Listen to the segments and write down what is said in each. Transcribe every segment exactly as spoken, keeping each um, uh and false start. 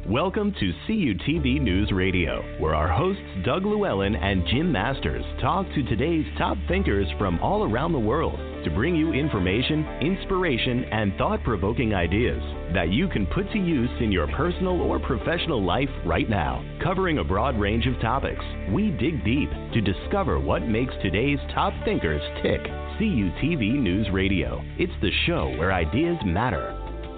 Welcome to C U T V News Radio, where our hosts Doug Llewellyn and Jim Masters talk to today's top thinkers from all around the world to bring you information, inspiration, and thought-provoking ideas that you can put to use in your personal or professional life right now. Covering a broad range of topics, we dig deep to discover what makes today's top thinkers tick. C U T V News Radio. It's the show where ideas matter.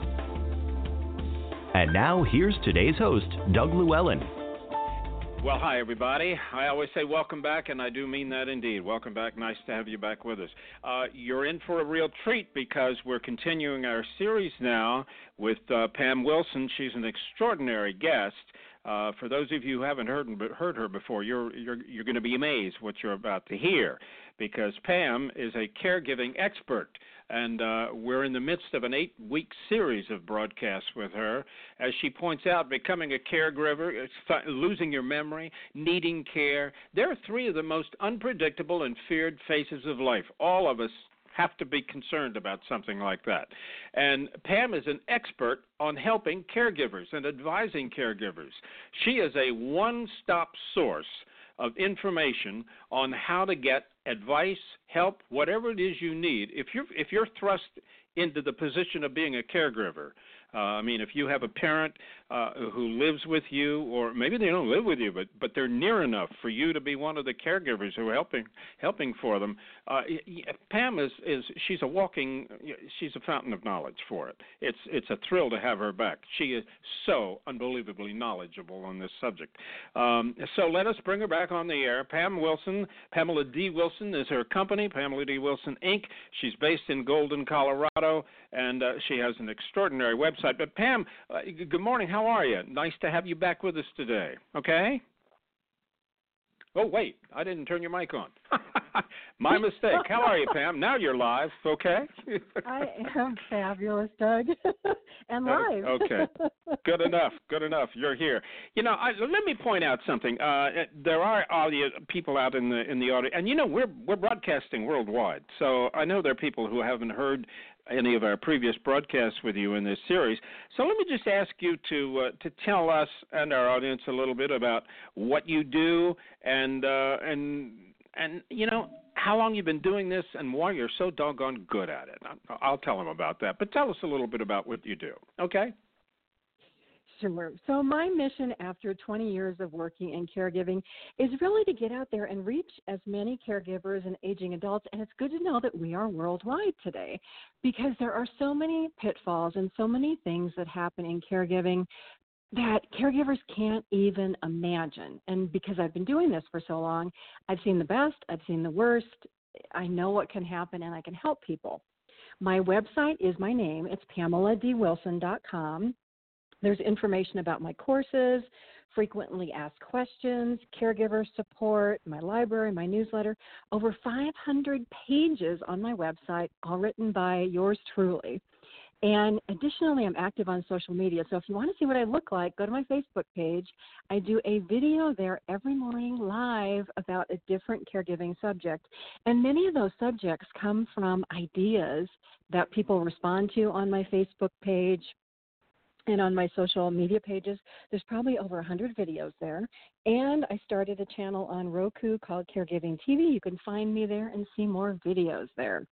And now, here's today's host, Doug Llewellyn. Well, hi, everybody. I always say welcome back, and I do mean that indeed. Welcome back. Nice to have you back with us. Uh, you're in for a real treat because we're continuing our series now with uh, Pam Wilson. She's an extraordinary guest. Uh, for those of you who haven't heard heard her before, you're you're you're going to be amazed what you're about to hear, because Pam is a caregiving expert, and uh, we're in the midst of an eight-week series of broadcasts with her. As she points out, becoming a caregiver, losing your memory, needing care, there are three of the most unpredictable and feared phases of life. All of us have to be concerned about something like that. And Pam is an expert on helping caregivers and advising caregivers. She is a one-stop source of information on how to get advice, help, whatever it is you need. If you're, if you're thrust into the position of being a caregiver, uh, I mean, if you have a parent uh, who lives with you, or maybe they don't live with you, but, but they're near enough for you to be one of the caregivers who are helping helping for them, uh, Pam is, is she's a walking, she's a fountain of knowledge for it. It's it's a thrill to have her back. She is so unbelievably knowledgeable on this subject. Um, so let us bring her back on the air. Pam Wilson, Pamela D. Wilson is her company, Pamela D. Wilson, Incorporated. She's based in Golden, Colorado, and uh, she has an extraordinary website. But Pam, uh, good morning. How are you? Nice to have you back with us today. Okay? Oh, wait. I didn't turn your mic on. My mistake. How are you, Pam? Now you're live. Okay? I am fabulous, Doug. And live. Okay. Good enough. Good enough. You're here. You know, I, let me point out something. Uh, there are audio, people out in the in the audio, and you know we're we're broadcasting worldwide. So I know there are people who haven't heard any of our previous broadcasts with you in this series. So let me just ask you to uh, to tell us and our audience a little bit about what you do and uh, and and you know how long you've been doing this and why you're so doggone good at it. I'll tell them about that. But tell us a little bit about what you do. Okay? Sure. So my mission after twenty years of working in caregiving is really to get out there and reach as many caregivers and aging adults. And it's good to know that we are worldwide today, because there are so many pitfalls and so many things that happen in caregiving that caregivers can't even imagine. And because I've been doing this for so long, I've seen the best, I've seen the worst. I know what can happen, and I can help people. My website is my name. It's pamela d wilson dot com. There's information about my courses, frequently asked questions, caregiver support, my library, my newsletter, over five hundred pages on my website, all written by yours truly. And additionally, I'm active on social media. So if you want to see what I look like, go to my Facebook page. I do a video there every morning live about a different caregiving subject. And many of those subjects come from ideas that people respond to on my Facebook page and on my social media pages. There's probably over one hundred videos there. And I started a channel on Roku called Caregiving T V. You can find me there and see more videos there.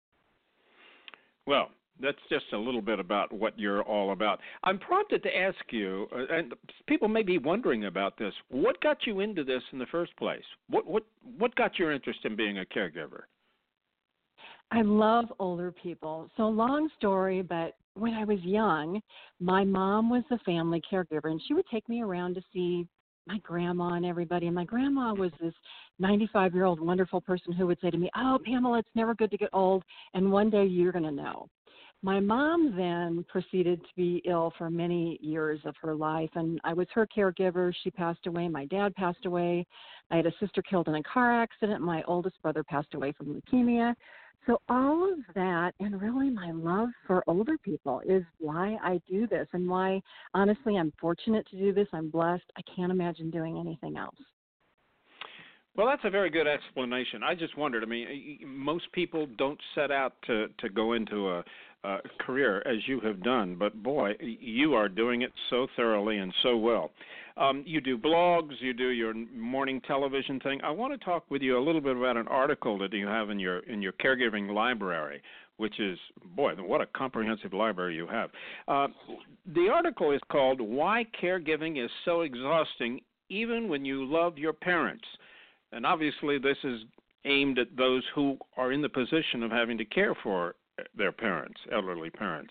Well, that's just a little bit about what you're all about. I'm prompted to ask you, uh, and people may be wondering about this, what got you into this in the first place? What what what got your interest in being a caregiver? I love older people. So long story, but when I was young, my mom was the family caregiver, and she would take me around to see my grandma and everybody. And my grandma was this ninety-five-year-old wonderful person who would say to me, "Oh, Pamela, it's never good to get old, and one day you're going to know." My mom then proceeded to be ill for many years of her life, and I was her caregiver. She passed away. My dad passed away. I had a sister killed in a car accident. My oldest brother passed away from leukemia. So all of that, and really my love for older people, is why I do this, and why, honestly, I'm fortunate to do this. I'm blessed. I can't imagine doing anything else. Well, that's a very good explanation. I just wondered, I mean, most people don't set out to, to go into a, uh, career as you have done, but boy, you are doing it so thoroughly and so well. Um, you do blogs, you do your morning television thing. I want to talk with you a little bit about an article that you have in your in your caregiving library, which is, boy, what a comprehensive library you have. Uh, the article is called "Why Caregiving is So Exhausting Even When You Love Your Parents." And obviously this is aimed at those who are in the position of having to care for their parents, elderly parents.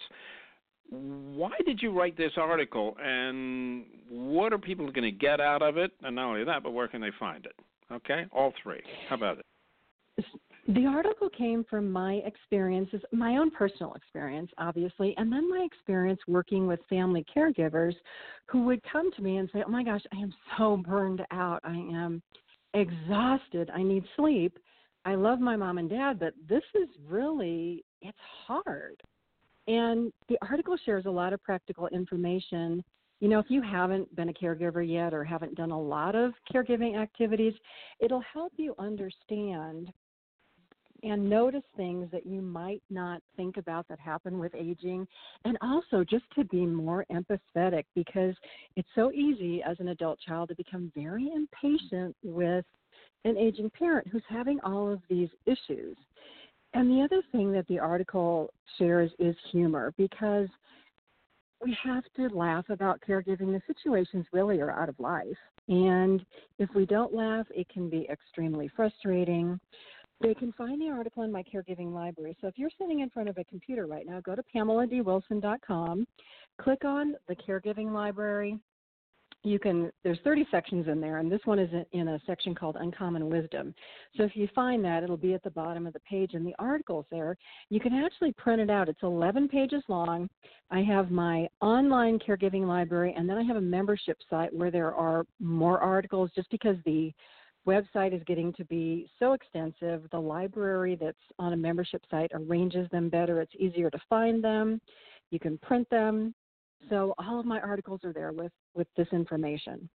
Why did you write this article, and what are people going to get out of it? And not only that, but where can they find it? Okay, all three. How about it? The article came from my experiences, my own personal experience, obviously, and then my experience working with family caregivers who would come to me and say, oh, my gosh, I am so burned out. I am exhausted. I need sleep. I love my mom and dad, but this is really, it's hard. And the article shares a lot of practical information. You know, if you haven't been a caregiver yet or haven't done a lot of caregiving activities, it'll help you understand and notice things that you might not think about that happen with aging, and also just to be more empathetic, because it's so easy as an adult child to become very impatient with an aging parent who's having all of these issues. And the other thing that the article shares is humor, because we have to laugh about caregiving. The situations really are out of life. And if we don't laugh, it can be extremely frustrating. They can find the article in my caregiving library. So if you're sitting in front of a computer right now, go to pamela d wilson dot com, click on the caregiving library. You can, there's thirty sections in there, and this one is in a section called Uncommon Wisdom. So if you find that, it'll be at the bottom of the page, and the article's there. You can actually print it out. It's eleven pages long. I have my online caregiving library, and then I have a membership site where there are more articles, just because the website is getting to be so extensive. The library that's on a membership site arranges them better. It's easier to find them. You can print them. So all of my articles are there with, with this information.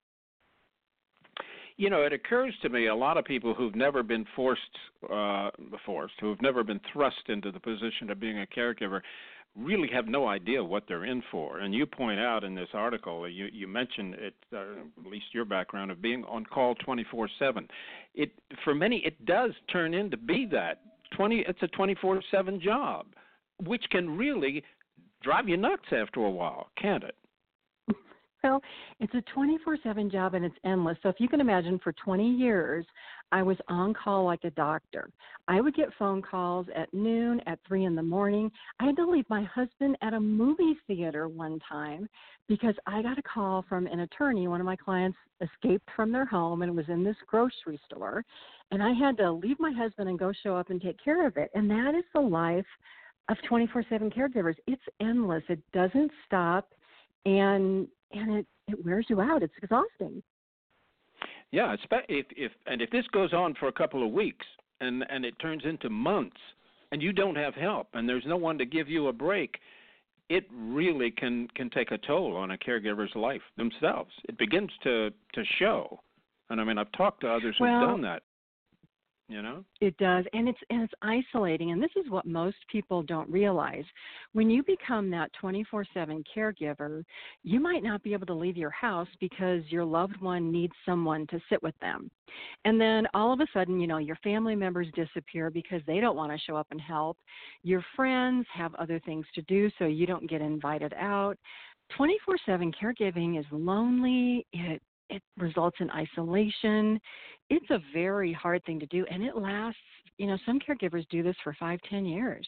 You know, it occurs to me a lot of people who've never been forced, uh, forced, who've never been thrust into the position of being a caregiver, really have no idea what they're in for. And you point out in this article, you, you mentioned it, uh, at least your background of being on call twenty-four seven. It, for many, it does turn into be that. twenty, it's a twenty-four seven job, which can really drive you nuts after a while, can't it? Well, it's a twenty-four seven job, and it's endless. So if you can imagine, for twenty years, I was on call like a doctor. I would get phone calls at noon, at three in the morning. I had to leave my husband at a movie theater one time because I got a call from an attorney. One of my clients escaped from their home and was in this grocery store, and I had to leave my husband and go show up and take care of it. And that is the life of twenty-four seven caregivers. It's endless. It doesn't stop, and and it, it wears you out. It's exhausting. Yeah, if, if and if this goes on for a couple of weeks and, and it turns into months and you don't have help and there's no one to give you a break, it really can, can take a toll on a caregiver's life themselves. It begins to, to show. And, I mean, I've talked to others who've well, done that. You know? It does, and it's and it's isolating, and this is what most people don't realize. When you become that twenty-four seven caregiver, you might not be able to leave your house because your loved one needs someone to sit with them. And then all of a sudden, you know, your family members disappear because they don't want to show up and help. Your friends have other things to do, so you don't get invited out. twenty-four seven caregiving is lonely. It It results in isolation. It's a very hard thing to do, and it lasts, you know, some caregivers do this for five, ten years.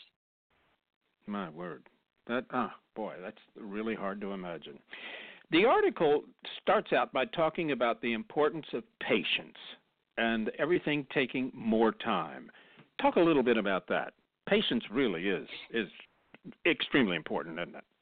My word. That, ah, boy, that's really hard to imagine. The article starts out by talking about the importance of patience and everything taking more time. Talk a little bit about that. Patience really is, is extremely important, isn't it?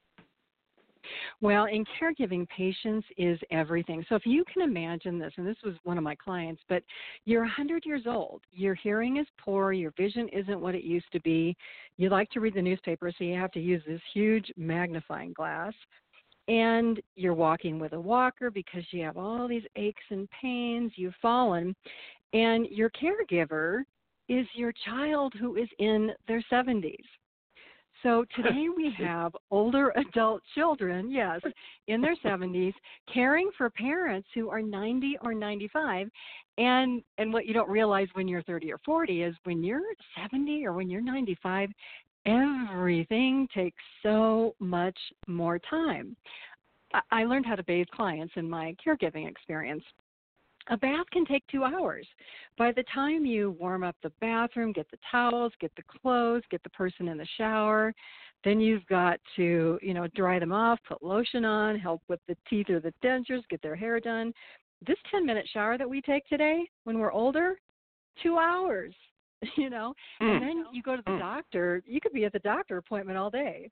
Well, in caregiving, patience is everything. So if you can imagine this, and this was one of my clients, but you're one hundred years old. Your hearing is poor. Your vision isn't what it used to be. You like to read the newspaper, so you have to use this huge magnifying glass. And you're walking with a walker because you have all these aches and pains. You've fallen. And your caregiver is your child who is in their seventies. So today we have older adult children, yes, in their seventies, caring for parents who are ninety or ninety-five. And and what you don't realize when you're thirty or forty is when you're seventy or when you're ninety-five, everything takes so much more time. I, I learned how to bathe clients in my caregiving experience. A bath can take two hours. By the time you warm up the bathroom, get the towels, get the clothes, get the person in the shower, then you've got to, you know, dry them off, put lotion on, help with the teeth or the dentures, get their hair done. This ten-minute shower that we take today when we're older, two hours, you know. Mm. And then you go to the mm. doctor. You could be at the doctor appointment all day.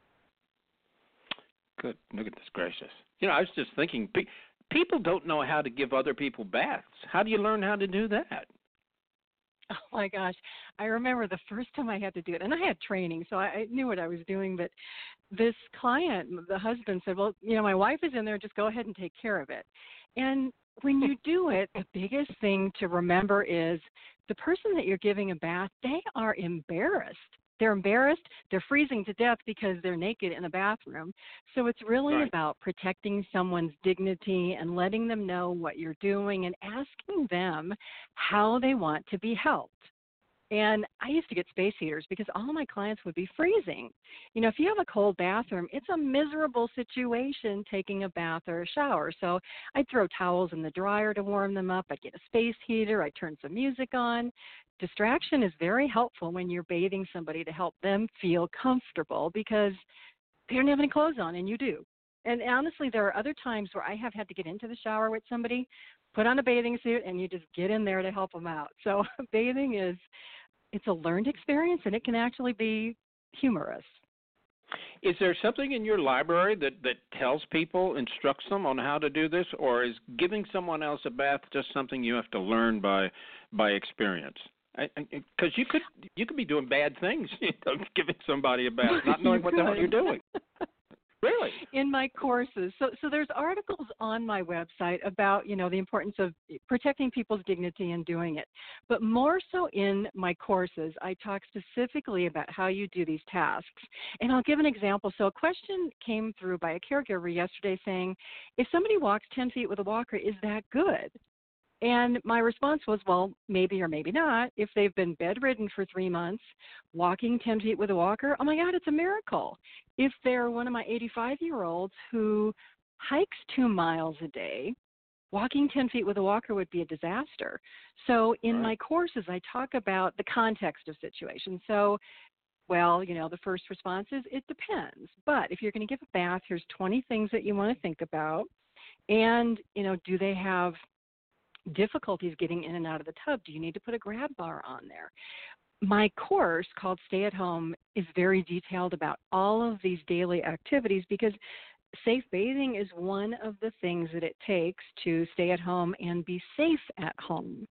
Good. Goodness gracious. You know, I was just thinking, people don't know how to give other people baths. How do you learn how to do that? Oh, my gosh. I remember the first time I had to do it, and I had training, so I knew what I was doing, but this client, the husband said, well, you know, my wife is in there, just go ahead and take care of it. And when you do it, the biggest thing to remember is the person that you're giving a bath, they are embarrassed. They're embarrassed. They're freezing to death because they're naked in a bathroom. So it's really right. about protecting someone's dignity and letting them know what you're doing and asking them how they want to be helped. And I used to get space heaters because all of my clients would be freezing. You know, if you have a cold bathroom, it's a miserable situation taking a bath or a shower. So I'd throw towels in the dryer to warm them up. I'd get a space heater. I'd turn some music on. Distraction is very helpful when you're bathing somebody to help them feel comfortable because they don't have any clothes on and you do. And honestly, there are other times where I have had to get into the shower with somebody, put on a bathing suit, and you just get in there to help them out. So bathing is, it's a learned experience, and it can actually be humorous. Is there something in your library that, that tells people, instructs them on how to do this, or is giving someone else a bath just something you have to learn by by experience? Because you could you could be doing bad things, you know, giving somebody a bath, not knowing what the hell you're doing. Really? In my courses. So so there's articles on my website about, you know, the importance of protecting people's dignity and doing it. But more so in my courses, I talk specifically about how you do these tasks. And I'll give an example. So a question came through by a caregiver yesterday saying, if somebody walks ten feet with a walker, is that good? And my response was, well, maybe or maybe not. If they've been bedridden for three months, walking ten feet with a walker, oh, my God, it's a miracle. If they're one of my eighty-five-year-olds who hikes two miles a day, walking ten feet with a walker would be a disaster. So in right. my courses, I talk about the context of situations. So, well, you know, the first response is it depends. But if you're going to give a bath, here's twenty things that you want to think about. And, you know, do they have difficulties getting in and out of the tub? Do you need to put a grab bar on there? My course called Stay at Home is very detailed about all of these daily activities because safe bathing is one of the things that it takes to stay at home and be safe at home.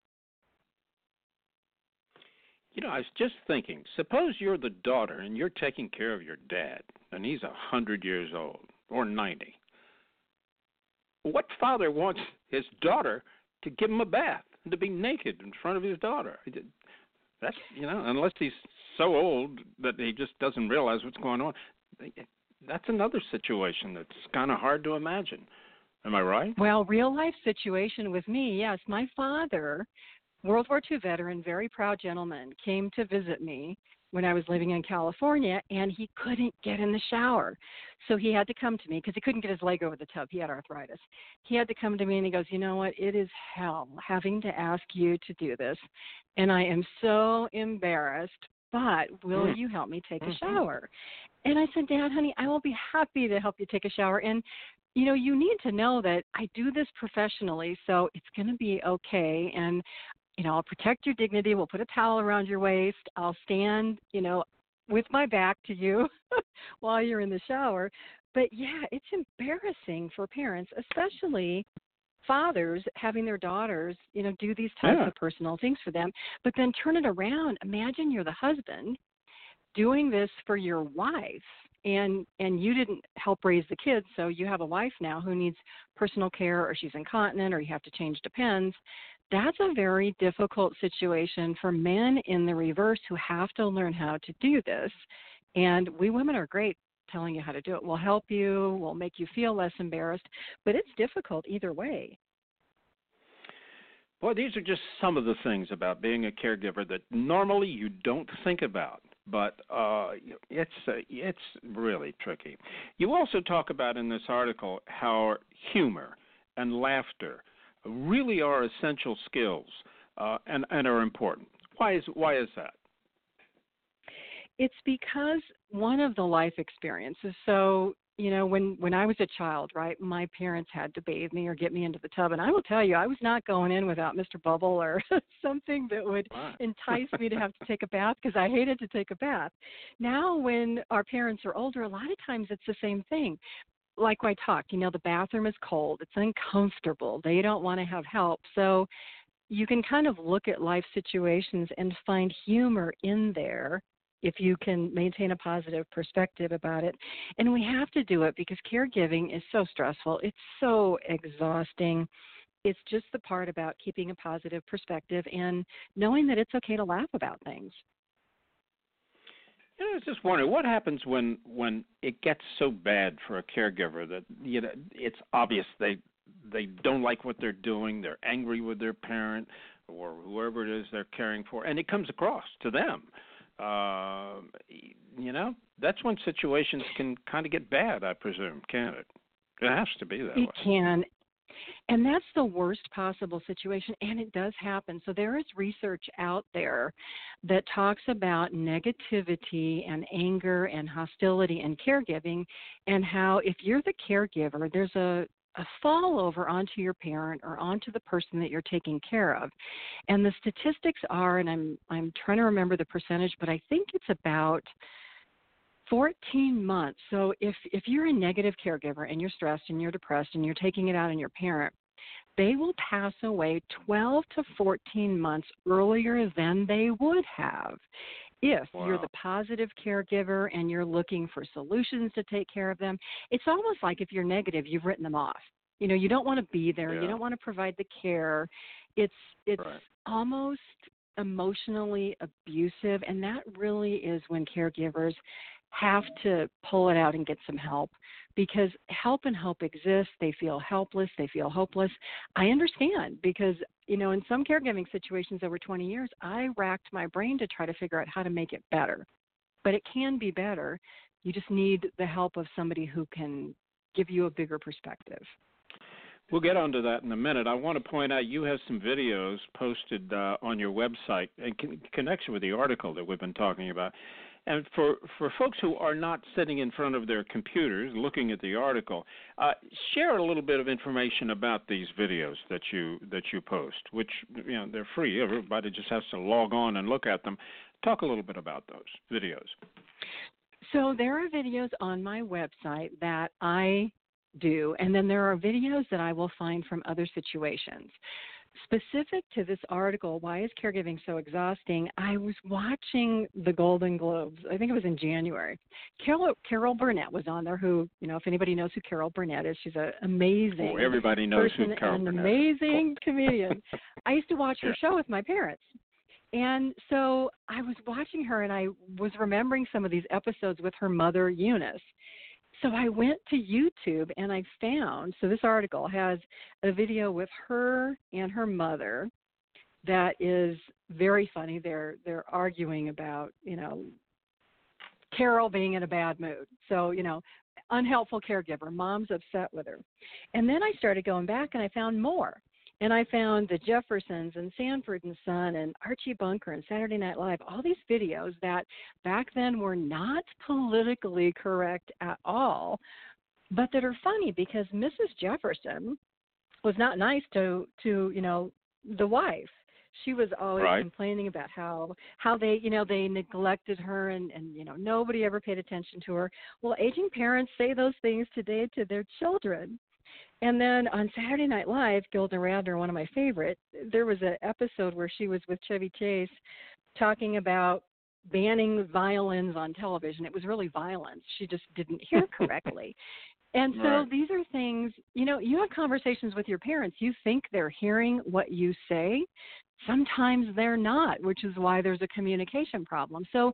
You know, I was just thinking, suppose you're the daughter and you're taking care of your dad and he's one hundred years old or ninety. What father wants his daughter to give him a bath and to be naked in front of his daughter? That's, you know, unless he's so old that he just doesn't realize what's going on. That's another situation that's kind of hard to imagine. Am I right? Well, real life situation with me, yes. My father, World War Two veteran, very proud gentleman, came to visit me when I was living in California, and he couldn't get in the shower. So he had to come to me because he couldn't get his leg over the tub. He had arthritis. He had to come to me, and he goes, you know what, it is hell having to ask you to do this, and I am so embarrassed, but will mm. you help me take mm-hmm. a shower? And I said, Dad, honey, I will be happy to help you take a shower. And, you know, you need to know that I do this professionally, so it's going to be okay. And you know, I'll protect your dignity. We'll put a towel around your waist. I'll stand, you know, with my back to you while you're in the shower. But, yeah, it's embarrassing for parents, especially fathers, having their daughters, you know, do these types yeah. of personal things for them. But then turn it around. Imagine you're the husband doing this for your wife. And and you didn't help raise the kids, so you have a wife now who needs personal care, or she's incontinent, or you have to change Depends. That's a very difficult situation for men in the reverse who have to learn how to do this. And we women are great telling you how to do it. We'll help you, we'll make you feel less embarrassed, but it's difficult either way. Boy, these are just some of the things about being a caregiver that normally you don't think about, but uh, it's uh, it's really tricky. You also talk about in this article how humor and laughter really are essential skills uh, and, and are important. Why is why is that? It's because one of the life experiences, so, you know, when, when I was a child, right, my parents had to bathe me or get me into the tub. And I will tell you, I was not going in without Mister Bubble or something that would Wow. entice me to have to take a bath because I hated to take a bath. Now, when our parents are older, a lot of times it's the same thing. Like I talked, you know, the bathroom is cold. It's uncomfortable. They don't want to have help. So you can kind of look at life situations and find humor in there if you can maintain a positive perspective about it. And we have to do it because caregiving is so stressful. It's so exhausting. It's just the part about keeping a positive perspective and knowing that it's okay to laugh about things. You know, I was just wondering, what happens when, when it gets so bad for a caregiver that, you know, it's obvious they they don't like what they're doing, they're angry with their parent or whoever it is they're caring for, and it comes across to them. Uh, you know, that's when situations can kind of get bad, I presume, can't it? It has to be that it way. It can. And that's the worst possible situation, and it does happen. So there is research out there that talks about negativity and anger and hostility in caregiving and how if you're the caregiver, there's a a fall over onto your parent or onto the person that you're taking care of. And the statistics are, and I'm I'm trying to remember the percentage, but I think it's about fourteen months. So if, if you're a negative caregiver and you're stressed and you're depressed and you're taking it out on your parent, they will pass away twelve to fourteen months earlier than they would have if wow. you're the positive caregiver and you're looking for solutions to take care of them. It's almost like if you're negative, you've written them off. You know, you don't want to be there. Yeah. You don't want to provide the care. It's it's right. almost emotionally abusive, and that really is when caregivers have to pull it out and get some help, because help and hope exists. They feel helpless. They feel hopeless. I understand because, you know, in some caregiving situations over twenty years, I racked my brain to try to figure out how to make it better. But it can be better. You just need the help of somebody who can give you a bigger perspective. We'll get onto that in a minute. I want to point out you have some videos posted uh, on your website in con- connection with the article that we've been talking about. And for, for folks who are not sitting in front of their computers looking at the article, uh, share a little bit of information about these videos that you that you post, which, you know, they're free. Everybody just has to log on and look at them. Talk a little bit about those videos. So there are videos on my website that I do, and then there are videos that I will find from other situations. Specific to this article, Why is Caregiving So Exhausting? I was watching the Golden Globes. I think it was in January. Carol, Carol Burnett was on there, who, you know, if anybody knows who Carol Burnett is, she's an amazing oh, everybody knows person, who Carol an Burnett amazing comedian. I used to watch her yeah. show with my parents. And so I was watching her, and I was remembering some of these episodes with her mother, Eunice. So I went to YouTube and I found, so this article has a video with her and her mother that is very funny. They're they're arguing about, you know, Carol being in a bad mood. So, you know, unhelpful caregiver, mom's upset with her. And then I started going back and I found more. And I found the Jeffersons and Sanford and Son and Archie Bunker and Saturday Night Live, all these videos that back then were not politically correct at all, but that are funny because Missus Jefferson was not nice to, to you know, the wife. She was always right. complaining about how, how they, you know, they neglected her and, and, you know, nobody ever paid attention to her. Well, aging parents say those things today to their children. And then on Saturday Night Live, Gilda Radner, one of my favorite, there was an episode where she was with Chevy Chase talking about banning violins on television. It was really violence. She just didn't hear correctly. And so right. these are things, you know, you have conversations with your parents. You think they're hearing what you say. Sometimes they're not, which is why there's a communication problem. So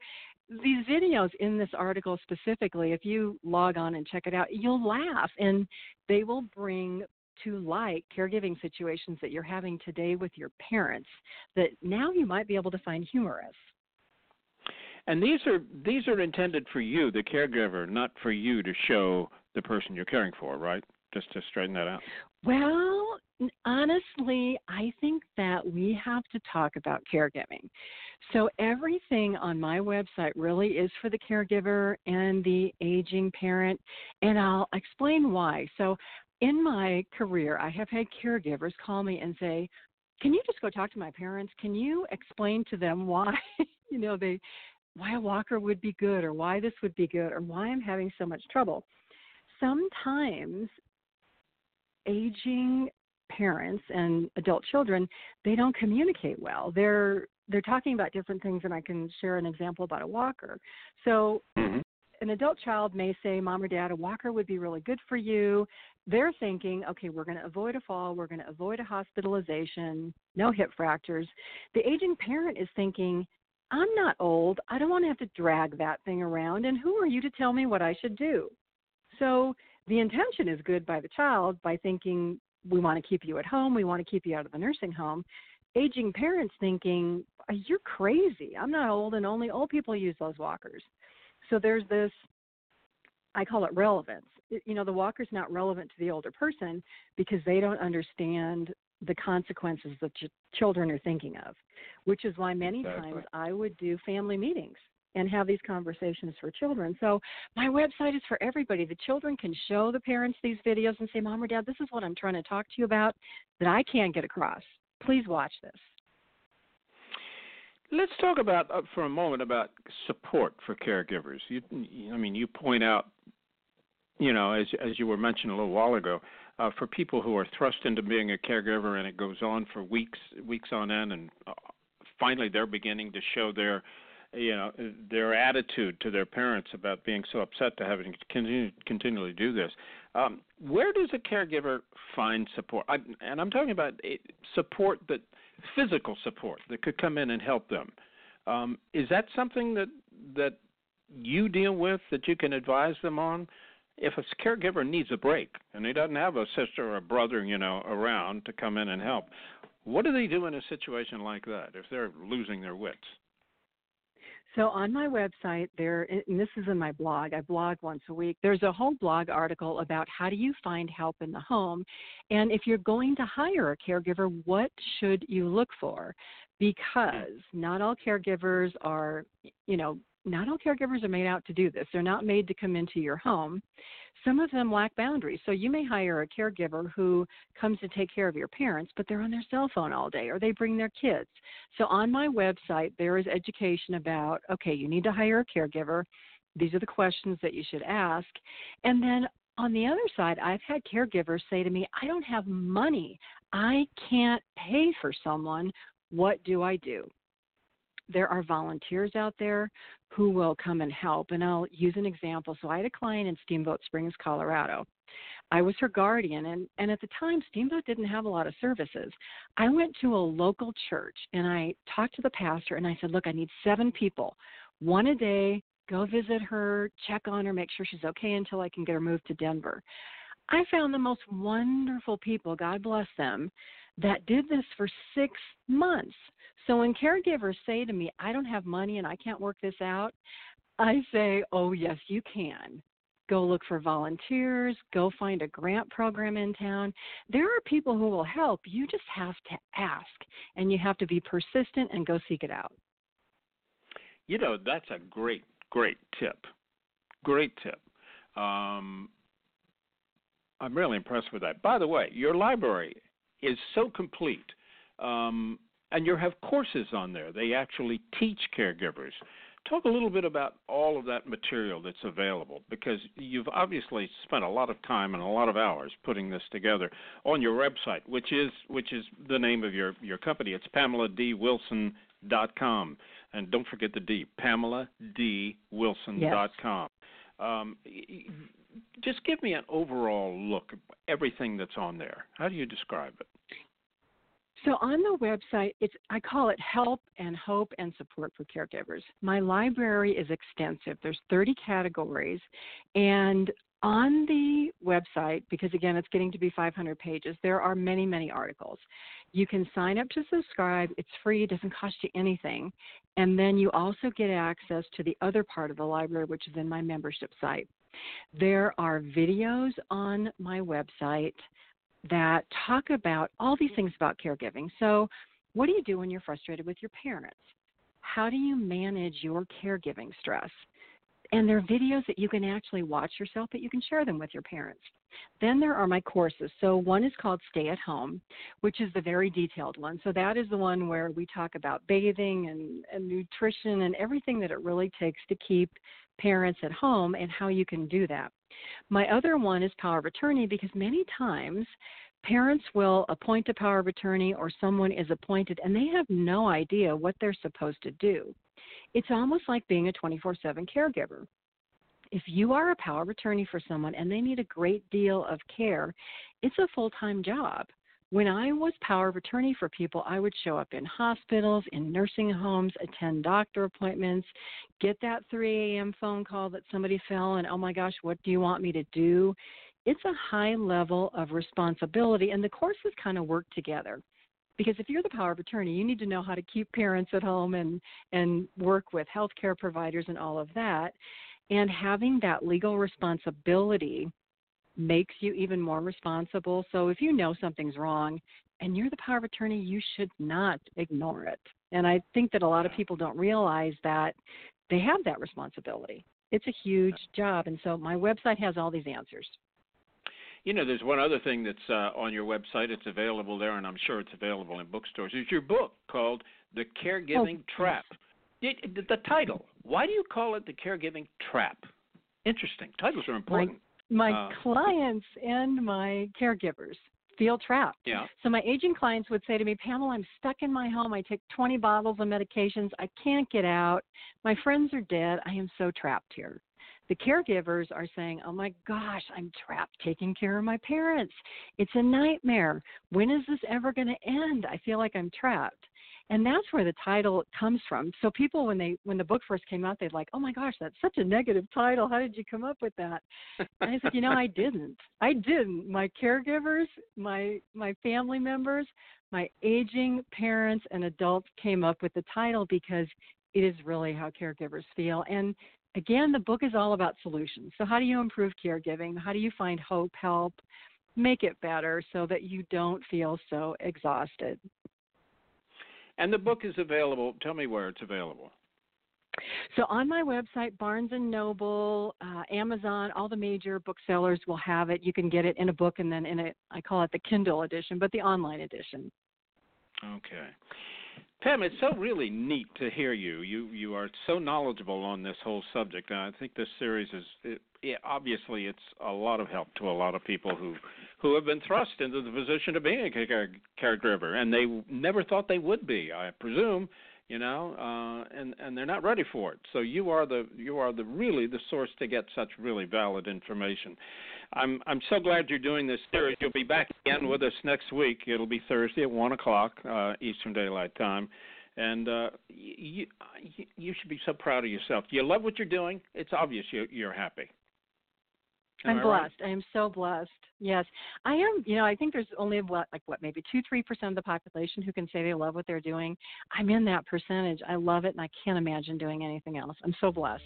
these videos in this article specifically, if you log on and check it out, you'll laugh, and they will bring to light caregiving situations that you're having today with your parents that now you might be able to find humorous. And these are these are intended for you, the caregiver, not for you to show the person you're caring for, right? Just to straighten that out. Well, honestly, I think that we have to talk about caregiving. So everything on my website really is for the caregiver and the aging parent, and I'll explain why. So in my career, I have had caregivers call me and say, can you just go talk to my parents? Can you explain to them why, you know, they, why a walker would be good, or why this would be good, or why I'm having so much trouble? Sometimes aging parents and adult children, they don't communicate well. They're they're talking about different things, and I can share an example about a walker. So mm-hmm. an adult child may say, Mom or Dad, a walker would be really good for you. They're thinking, okay, we're going to avoid a fall, we're going to avoid a hospitalization, no hip fractures. The aging parent is thinking, I'm not old. I don't want to have to drag that thing around, and who are you to tell me what I should do? So the intention is good by the child by thinking, we want to keep you at home, we want to keep you out of the nursing home. Aging parents thinking, you're crazy. I'm not old, and only old people use those walkers. So there's this, I call it relevance. You know, the walker's not relevant to the older person because they don't understand the consequences that ch- children are thinking of, which is why many exactly. times I would do family meetings and have these conversations for children. So my website is for everybody. The children can show the parents these videos and say, Mom or Dad, this is what I'm trying to talk to you about that I can't get across. Please watch this. Let's talk about, uh, for a moment, about support for caregivers. You, I mean, you point out, you know, as as you were mentioning a little while ago, uh, for people who are thrust into being a caregiver and it goes on for weeks, weeks on end, and uh, finally they're beginning to show their, you know, their attitude to their parents about being so upset to having to continue, continually do this. Um, where does a caregiver find support? I, and I'm talking about support, that physical support that could come in and help them. Um, is that something that that you deal with, that you can advise them on? If a caregiver needs a break and he doesn't have a sister or a brother, you know, around to come in and help, what do they do in a situation like that if they're losing their wits? So on my website, there, and this is in my blog, I blog once a week, there's a whole blog article about how do you find help in the home. And if you're going to hire a caregiver, what should you look for? Because not all caregivers are, you know, not all caregivers are made out to do this. They're not made to come into your home. Some of them lack boundaries. So you may hire a caregiver who comes to take care of your parents, but they're on their cell phone all day, or they bring their kids. So on my website, there is education about, okay, you need to hire a caregiver. These are the questions that you should ask. And then on the other side, I've had caregivers say to me, I don't have money. I can't pay for someone. What do I do? There are volunteers out there who will come and help. And I'll use an example. So I had a client in Steamboat Springs, Colorado. I was her guardian, and, and at the time, Steamboat didn't have a lot of services. I went to a local church, and I talked to the pastor, and I said, look, I need seven people, one a day, go visit her, check on her, make sure she's okay until I can get her moved to Denver. I found the most wonderful people, God bless them, that did this for six months. So when caregivers say to me, I don't have money and I can't work this out, I say, oh, yes, you can. Go look for volunteers. Go find a grant program in town. There are people who will help. You just have to ask, and you have to be persistent and go seek it out. You know, that's a great, great tip. Great tip. Um, I'm really impressed with that. By the way, your library is so complete. Um, And you have courses on there. They actually teach caregivers. Talk a little bit about all of that material that's available, because you've obviously spent a lot of time and a lot of hours putting this together on your website, which is which is the name of your, your company. It's Pamela D Wilson dot com. And don't forget the D, Pamela D Wilson dot com. Yes. Um, just give me an overall look at everything that's on there. How do you describe it? So on the website, it's I call it Help and Hope and Support for Caregivers. My library is extensive. There's thirty categories, and on the website, because again, it's getting to be five hundred pages, there are many, many articles. You can sign up to subscribe. It's free. It doesn't cost you anything. And then you also get access to the other part of the library, which is in my membership site. There are videos on my website that talk about all these things about caregiving. So what do you do when you're frustrated with your parents? How do you manage your caregiving stress? And there are videos that you can actually watch yourself, but you can share them with your parents. Then there are my courses. So one is called Stay at Home, which is the very detailed one. So that is the one where we talk about bathing and, and nutrition and everything that it really takes to keep parents at home and how you can do that. My other one is Power of Attorney, because many times parents will appoint a power of attorney or someone is appointed and they have no idea what they're supposed to do. It's almost like being a twenty-four seven caregiver. If you are a power of attorney for someone and they need a great deal of care, it's a full-time job. When I was power of attorney for people, I would show up in hospitals, in nursing homes, attend doctor appointments, get that three a.m. phone call that somebody fell and, oh my gosh, what do you want me to do? It's a high level of responsibility, and the courses kind of work together. Because if you're the power of attorney, you need to know how to keep parents at home and, and work with healthcare providers and all of that. And having that legal responsibility makes you even more responsible. So if you know something's wrong and you're the power of attorney, you should not ignore it. And I think that a lot of people don't realize that they have that responsibility. It's a huge job. And so my website has all these answers. You know, there's one other thing that's uh, on your website. It's available there, and I'm sure it's available in bookstores. It's your book called The Caregiving oh, Trap. It, the title, why do you call it The Caregiving Trap? Interesting. Titles are important. My, my uh, clients and my caregivers feel trapped. Yeah. So my aging clients would say to me, Pamela, I'm stuck in my home. I take twenty bottles of medications. I can't get out. My friends are dead. I am so trapped here. The caregivers are saying, oh, my gosh, I'm trapped taking care of my parents. It's a nightmare. When is this ever going to end? I feel like I'm trapped. And that's where the title comes from. So people, when they when the book first came out, they'd like, oh, my gosh, that's such a negative title. How did you come up with that? And I said, you know, I didn't. I didn't. My caregivers, my my family members, my aging parents and adults came up with the title because it is really how caregivers feel. And again, the book is all about solutions. So how do you improve caregiving? How do you find hope, help, make it better so that you don't feel so exhausted? And the book is available. Tell me where it's available. So on my website, Barnes and Noble, uh, Amazon, all the major booksellers will have it. You can get it in a book and then in a, I call it the Kindle edition, but the online edition. Okay. Pam, it's so really neat to hear you. You you are so knowledgeable on this whole subject, and I think this series is it, it, obviously it's a lot of help to a lot of people who who have been thrust into the position of being a care, caregiver, and they never thought they would be, I presume, you know, uh, and and they're not ready for it. So you are the you are the really the source to get such really valid information. I'm I'm so glad you're doing this series. You'll be back again with us next week. It'll be Thursday at one o'clock uh, Eastern Daylight Time, and uh, you, you you should be so proud of yourself. You love what you're doing. It's obvious you, you're happy. Am I'm I blessed. right? I am so blessed. Yes, I am. You know, I think there's only what, like what, maybe two, three percent of the population who can say they love what they're doing. I'm in that percentage. I love it, and I can't imagine doing anything else. I'm so blessed.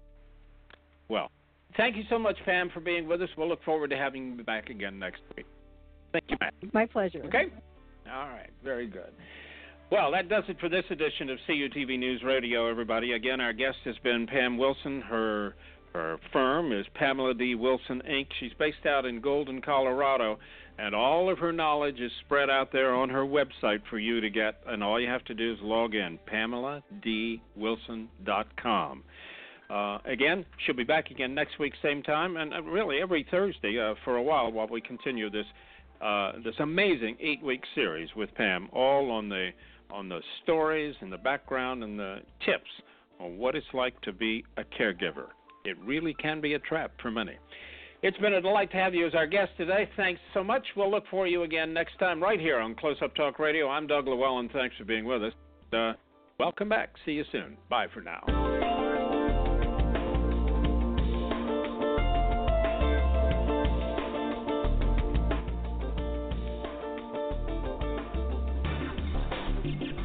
Well, thank you so much, Pam, for being with us. We'll look forward to having you back again next week. Thank you, Pam. My pleasure. Okay? All right. Very good. Well, that does it for this edition of C U T V News Radio, everybody. Again, our guest has been Pam Wilson. Her her firm is Pamela D. Wilson, Incorporated. She's based out in Golden, Colorado, and all of her knowledge is spread out there on her website for you to get, and all you have to do is log in, pamela d wilson dot com. Uh, again, she'll be back again next week, same time, and uh, really every Thursday uh, for a while while we continue this uh, this amazing eight-week series with Pam, all on the on the stories and the background and the tips on what it's like to be a caregiver. It really can be a trap for many. It's been a delight to have you as our guest today. Thanks so much. We'll look for you again next time right here on Close Up Talk Radio. I'm Doug Llewellyn. Thanks for being with us. Uh, welcome back. See you soon. Bye for now. Thank you.